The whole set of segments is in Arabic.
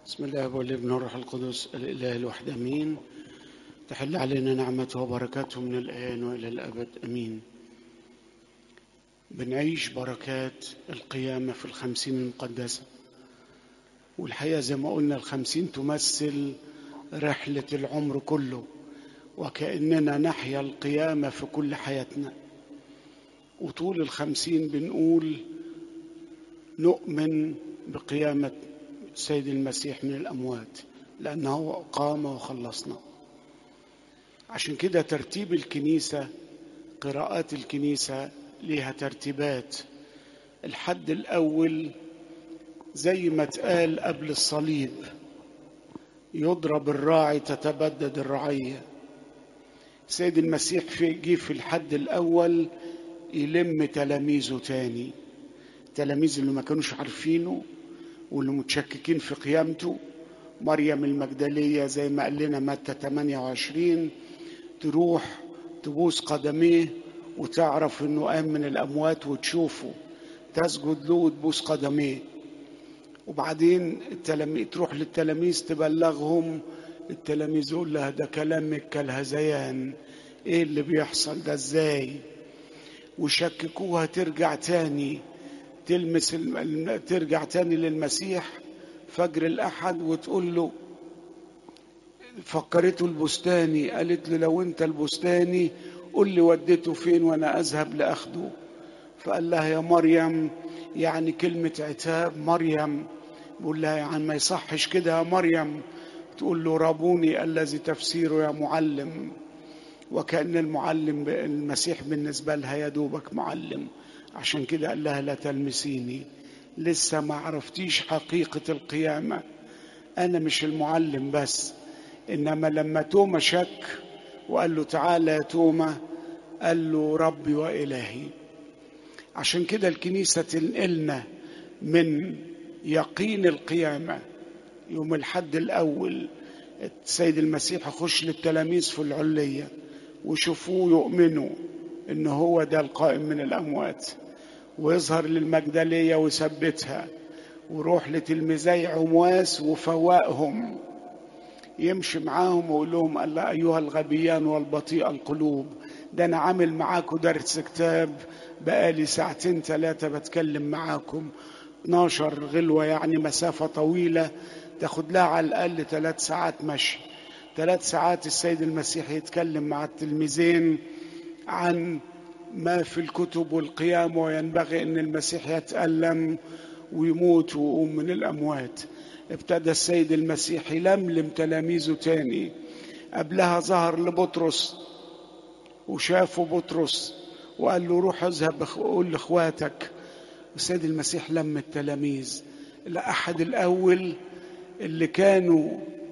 بسم الله والابن والروح القدس الإله الواحد أمين. تحل علينا نعمته وبركاته من الآن وإلى الأبد أمين. بنعيش بركات القيامة في 50 المقدسة، والحقيقة زي ما قلنا 50 تمثل رحلة العمر كله، وكأننا نحيا القيامة في كل حياتنا. وطول 50 بنقول نؤمن بقيامة سيد المسيح من الأموات، لأنه قام وخلصنا. عشان كده ترتيب الكنيسة، قراءات الكنيسة ليها ترتيبات. الحد الأول زي ما اتقال قبل الصليب: يضرب الراعي تتبدد الرعية. سيد المسيح جه في الحد الأول يلم تلاميذه تاني، تلاميذ اللي ما كانوش عارفينه واللي متشككين في قيامته. مريم المجدلية زي ما قال لنا متى 28 تروح تبوس قدميه وتعرف انه قام من الاموات وتشوفه، تسجد له وتبوس قدميه. وبعدين تروح للتلاميذ تبلغهم، التلاميذ يقول لها ده كلامك كالهذيان، ايه اللي بيحصل ده ازاي؟ وشككوها ترجع تاني ترجع تاني للمسيح فجر الأحد وتقول له، فكرته البستاني، قالت له لو انت البستاني قل لي وديته فين وانا اذهب لاخده. فقال لها يا مريم، يعني كلمة عتاب. مريم بقول لها يعني ما يصحش كده يا مريم. تقول له ربوني الذي تفسيره يا معلم، وكأن المعلم المسيح بالنسبة لها يا دوبك معلم. عشان كده قال لها لا تلمسيني، لسه ما عرفتيش حقيقة القيامة. أنا مش المعلم بس، إنما لما توما شك وقال له تعالى يا توما، قال له ربي وإلهي. عشان كده الكنيسة تنقلنا من يقين القيامة يوم الحد الأول. السيد المسيح يخش للتلاميذ في العلية وشوفوه يؤمنوا إنه هو ده القائم من الأموات، ويظهر للمجدلية ويثبتها، وروح لتلميذي عمواس وفوقهم، يمشي معاهم ويقول لهم ألا أيها الغبيان والبطيء القلوب، ده أنا عامل معاكم درس كتاب بقالي 2 3 بتكلم معاكم 12 غلوة، يعني مسافة طويلة تاخد لها على الأقل 3 ساعات مشي. 3 ساعات السيد المسيح يتكلم مع التلميذين عن ما في الكتب والقيام، وينبغي أن المسيح يتألم ويموت ويقوم من الأموات. ابتدى السيد المسيح يلملم تلاميذه تاني. قبلها ظهر لبطرس وشافه بطرس وقال له روح اذهب قول لاخواتك. السيد المسيح لم التلاميذ. الأحد الأول اللي كانوا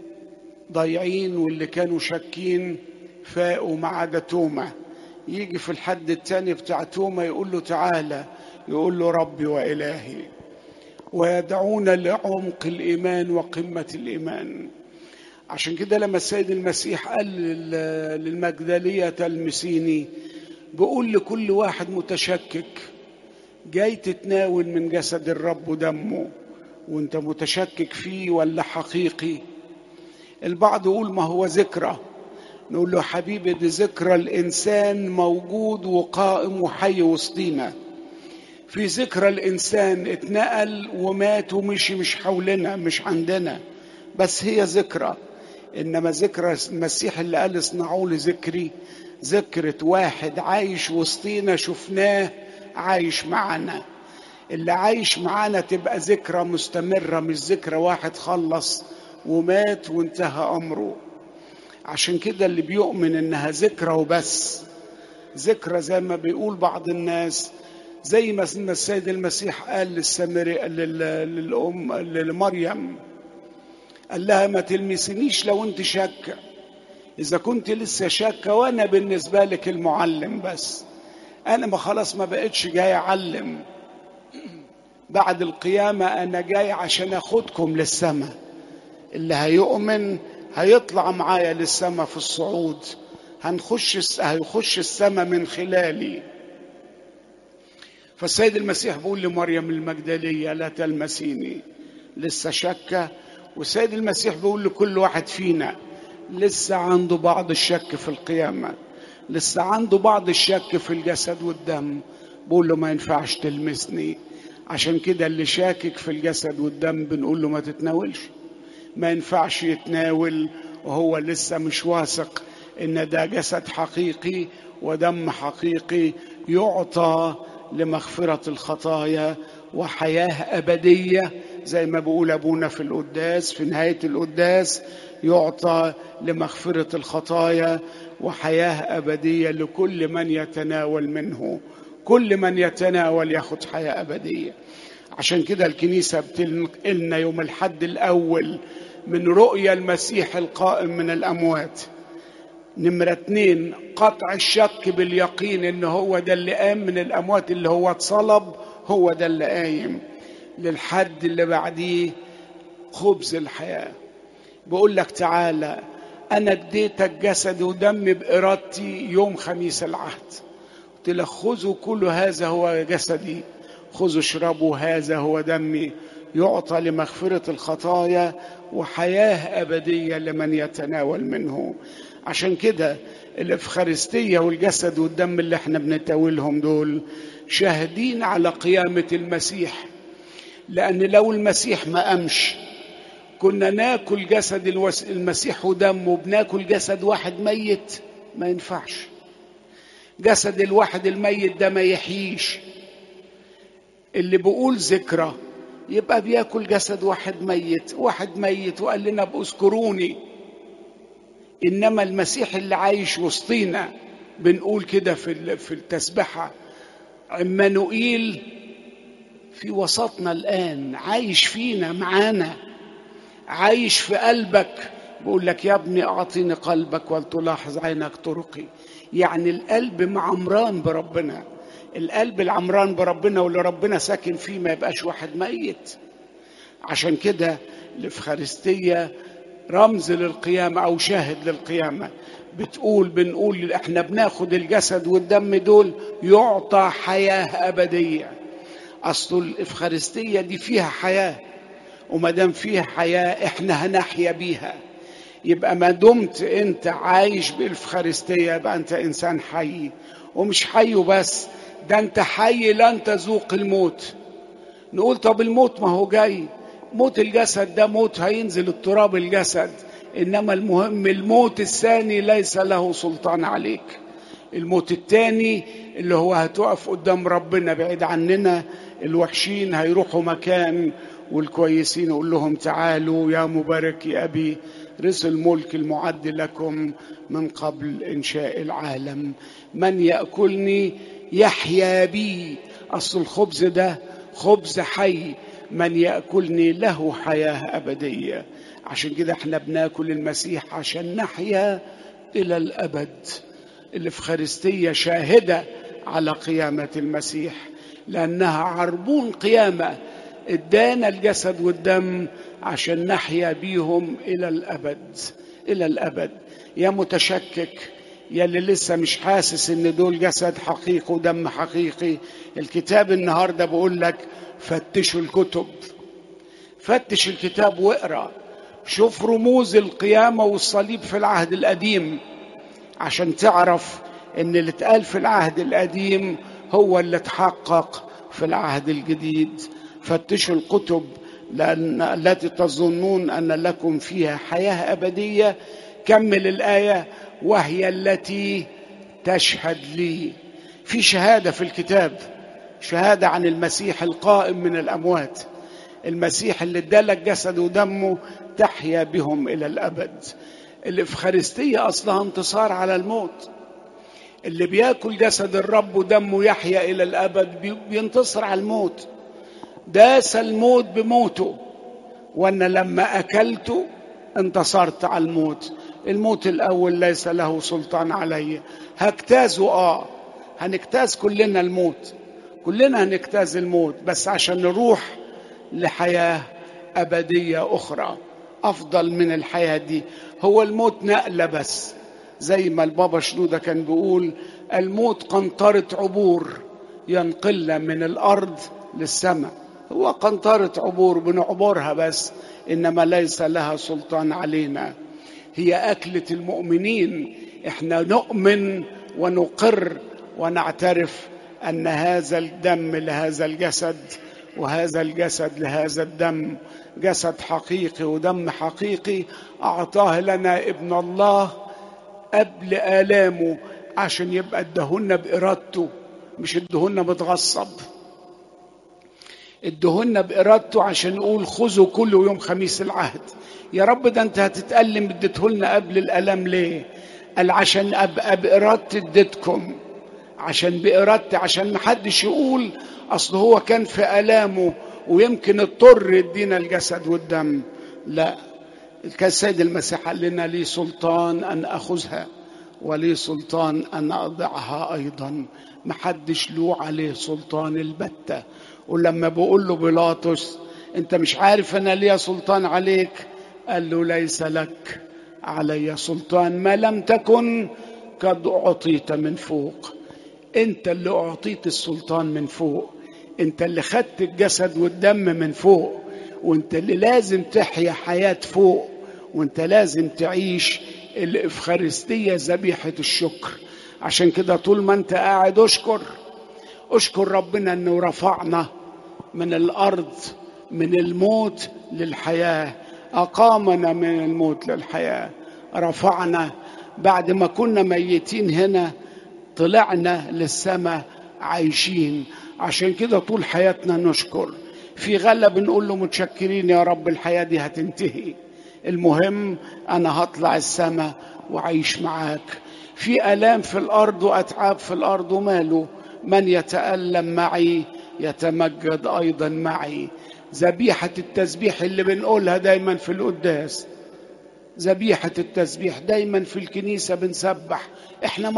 ضايعين واللي كانوا شاكين فاقوا ما عدا توما. يجي في الحد الثاني بتاع توما يقول له تعالى، يقول له ربي وإلهي. ويدعونا لعمق الإيمان وقمة الإيمان. عشان كده لما السيد المسيح قال للمجدلية تلمسيني، بيقول لكل واحد متشكك جاي تتناول من جسد الرب ودمه وانت متشكك فيه ولا حقيقي؟ البعض يقول ما هو ذكرى. نقول له حبيبي دي ذكرى الإنسان موجود وقائم وحي وسطينا. في ذكرى الإنسان اتنقل ومات ومشي، مش حولنا مش عندنا، بس هي ذكرى. إنما ذكرى المسيح اللي قال اصنعوا لي ذكري، ذكرة واحد عايش وسطينا شفناه عايش معنا. اللي عايش معنا تبقى ذكرى مستمرة، مش ذكرى واحد خلص ومات وانتهى أمره. عشان كده اللي بيؤمن إنها ذكرى وبس، ذكرى زي ما بيقول بعض الناس، زي ما السيد المسيح قال للأم لمريم، قال لها ما تلمسنيش لو انت شاكة. إذا كنت لسه شاكة وأنا بالنسبة لك المعلم بس، أنا ما خلاص ما بقتش جاي أعلم. بعد القيامة أنا جاي عشان أخدكم للسماء. اللي هيؤمن هيطلع معايا للسماء في الصعود، هيخش السماء من خلالي. فالسيد المسيح بيقول لمريم المجدلية لا تلمسيني، لسه شاكة والسيد المسيح بيقول لكل واحد فينا لسه عنده بعض الشك في القيامة، لسه عنده بعض الشك في الجسد والدم، بقول له ما ينفعش تلمسني. عشان كده اللي شاكك في الجسد والدم بنقول له ما تتناولش، ما ينفعش يتناول وهو لسه مش واثق ان ده جسد حقيقي ودم حقيقي يعطى لمغفرة الخطايا وحياة أبدية، زي ما بيقول أبونا في القداس في نهاية القداس، يعطى لمغفرة الخطايا وحياة أبدية لكل من يتناول منه. كل من يتناول ياخد حياة أبدية. عشان كده الكنيسة بتنقلنا يوم الحد الأول من رؤيا المسيح القائم من الأموات. نمرة 2 قطع الشك باليقين إن هو ده اللي قام من الأموات، اللي هو اتصلب هو ده اللي قايم. للحد اللي بعديه خبز الحياة، بقول لك تعالى أنا اديتك جسد ودم بإرادتي يوم خميس العهد، قلت لك خذوا كل هذا هو جسدي، خذوا اشربوا هذا هو دمي، يعطى لمغفرة الخطايا وحياة أبدية لمن يتناول منه. عشان كده الإفخارستية والجسد والدم اللي احنا بنتناولهم دول شاهدين على قيامة المسيح، لأن لو المسيح ما قامش كنا ناكل جسد المسيح ودمه بناكل جسد واحد ميت، ما ينفعش. جسد الواحد الميت ده ما يحييش. اللي بيقول ذكرى يبقى بياكل جسد واحد ميت، واحد ميت وقال لنا بأذكروني. إنما المسيح اللي عايش وسطينا بنقول كده في التسبحة عمانوئيل في وسطنا الآن، عايش فينا معانا، عايش في قلبك. بقول لك يا ابني أعطيني قلبك ولتلاحظ عينك طرقي. يعني القلب معمران بربنا، القلب العمران بربنا واللي ربنا ساكن فيه ما يبقاش واحد ميت. عشان كده الإفخارستية رمز للقيامة أو شاهد للقيامة. بنقول احنا بناخد الجسد والدم دول يعطى حياة أبدية. أصل الإفخارستية دي فيها حياة، وما دام فيها حياة احنا هنحيا بيها. يبقى ما دمت انت عايش بالإفخارستية يبقى انت انسان حي، ومش حي بس، ده انت حي لن تذوق الموت. نقول طب الموت ما هو جاي، موت الجسد ده موت هينزل التراب الجسد، انما المهم الموت الثاني ليس له سلطان عليك. الموت الثاني اللي هو هتقف قدام ربنا بعيد عننا، الوحشين هيروحوا مكان والكويسين يقول لهم تعالوا يا مبارك يا أبي رثوا الملك المعد لكم من قبل إنشاء العالم. من يأكلني يحيا بي. أصل الخبز ده خبز حي، من يأكلني له حياة أبدية. عشان كده احنا بناكل المسيح عشان نحيا إلى الأبد. الإفخارستية شاهدة على قيامة المسيح، لأنها عربون قيامة ادانا الجسد والدم عشان نحيا بيهم إلى الأبد. إلى الأبد. يا متشكك، يا اللي لسه مش حاسس ان دول جسد حقيقي ودم حقيقي، الكتاب النهاردة بقول لك فتشوا الكتب، فتش الكتاب واقرأ، شوف رموز القيامة والصليب في العهد القديم عشان تعرف ان اللي اتقال في العهد القديم هو اللي اتحقق في العهد الجديد. فتشوا الكتب لأن التي تظنون أن لكم فيها حياة أبدية. كمل الآية وهي التي تشهد لي. في شهادة في الكتاب، شهادة عن المسيح القائم من الأموات، المسيح اللي ادالك جسد ودمه تحيا بهم إلى الأبد. الإفخارستية أصلها انتصار على الموت. اللي بياكل جسد الرب ودمه يحيا إلى الأبد بينتصر على الموت. داس الموت بموته، وأنا لما أكلته انتصرت على الموت. الموت الأول ليس له سلطان علي. هجتازه هنجتاز كلنا الموت، كلنا هنجتاز الموت، بس عشان نروح لحياة أبدية أخرى أفضل من الحياة دي. هو الموت نقلة بس، زي ما البابا شنودة كان بيقول الموت قنطرة عبور ينقلنا من الأرض للسماء. هو قنطرة عبور بنعبرها بس، إنما ليس لها سلطان علينا. هي أكلة المؤمنين. إحنا نؤمن ونقر ونعترف أن هذا الدم لهذا الجسد، وهذا الجسد لهذا الدم، جسد حقيقي ودم حقيقي أعطاه لنا ابن الله قبل آلامه، عشان يبقى ادهن بإرادته، مش ادهن متغصب. ادهن بإرادته عشان يقول خذوا كل يوم خميس العهد. يا رب ده انت هتتألم، اديتهولنا قبل الألم ليه؟ قال عشان أبقى بإرادتي اديتكم، عشان بإرادتي، عشان محدش يقول أصل هو كان في آلامه ويمكن اضطر يدينا الجسد والدم. لا، السيد المسيح قال لنا لي سلطان أن أخذها ولي سلطان أن أضعها أيضا. محدش له عليه سلطان البتة. ولما بقول له بيلاطس أنت مش عارف أنا ليا سلطان عليك؟ قال له ليس لك علي سلطان ما لم تكن قد أعطيت من فوق. أنت اللي أعطيت السلطان من فوق، أنت اللي خدت الجسد والدم من فوق، وأنت اللي لازم تحيا حياة فوق، وأنت لازم تعيش الإفخارستية ذبيحة الشكر. عشان كده طول ما أنت قاعد أشكر ربنا أنه رفعنا من الأرض، من الموت للحياة، أقامنا من الموت للحياة، رفعنا بعد ما كنا ميتين هنا، طلعنا للسماء عايشين. عشان كده طول حياتنا نشكر. في غلة بنقول له متشكرين يا رب، الحياة دي هتنتهي، المهم أنا هطلع السماء وعيش معاك. في آلام في الأرض وأتعاب في الأرض، وماله، من يتألم معي يتمجد أيضا معي. ذبيحة التسبيح اللي بنقولها دايما في القداس، ذبيحة التسبيح دايما في الكنيسة بنسبح. احنا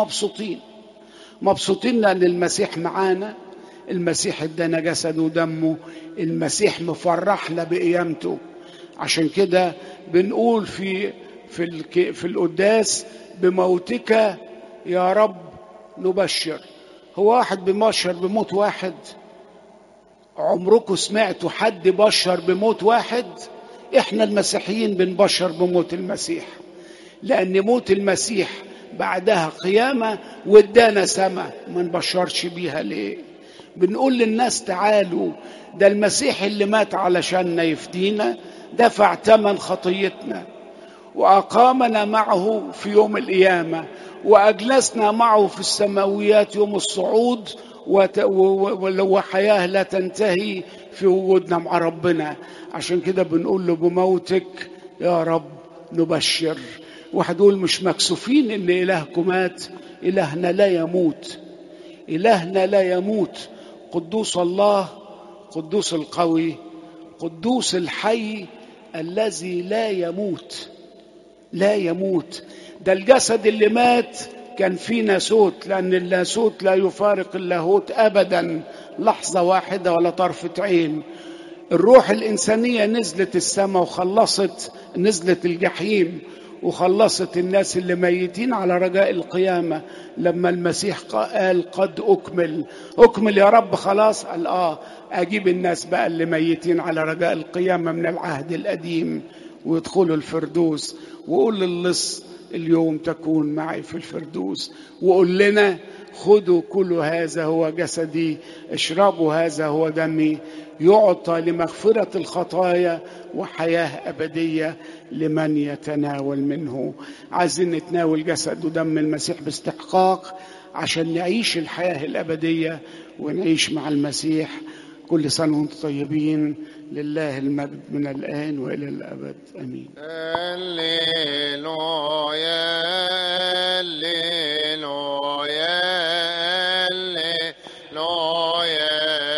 مبسوطين لأن المسيح معانا، المسيح ادانا جسد ودمه، المسيح مفرحنا بقيامته. عشان كده بنقول في القداس بموتك يا رب نبشر. هو واحد بيبشر بموت واحد؟ عمركم سمعتوا حد بشر بموت واحد؟ احنا المسيحيين بنبشر بموت المسيح، لأن موت المسيح بعدها قيامة وادانا سما، ما نبشرش بيها ليه؟ بنقول للناس تعالوا، ده المسيح اللي مات علشاننا يفدينا، دفع ثمن خطيتنا وأقامنا معه في يوم القيامة، وأجلسنا معه في السماويات يوم الصعود، وحياة لا تنتهي في وجودنا مع ربنا. عشان كده بنقول له بموتك يا رب نبشر. واحد يقول مش مكسوفين ان إلهكم مات؟ إلهنا لا يموت، إلهنا لا يموت. قدوس الله، قدوس القوي، قدوس الحي الذي لا يموت، لا يموت. ده الجسد اللي مات كان فيه ناسوت، لأن الناسوت لا يفارق اللاهوت أبدا لحظة واحدة ولا طرفة عين. الروح الإنسانية نزلت السماء وخلصت، نزلت الجحيم وخلصت الناس اللي ميتين على رجاء القيامة. لما المسيح قال قد أكمل يا رب خلاص، قال أجيب الناس بقى اللي ميتين على رجاء القيامة من العهد القديم ويدخلوا الفردوس. وقول للص اليوم تكون معي في الفردوس. وقول لنا خذوا كل هذا هو جسدي، اشربوا هذا هو دمي، يعطى لمغفرة الخطايا وحياة أبدية لمن يتناول منه. عايزين نتناول جسد ودم المسيح باستحقاق عشان نعيش الحياة الأبدية ونعيش مع المسيح. كل سنة وانتم طيبين. لله المجد من الآن وإلى الأبد آمين. هللويا هللويا هللويا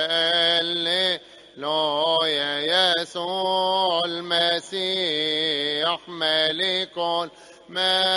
هللويا. يسوع المسيح ملك الملك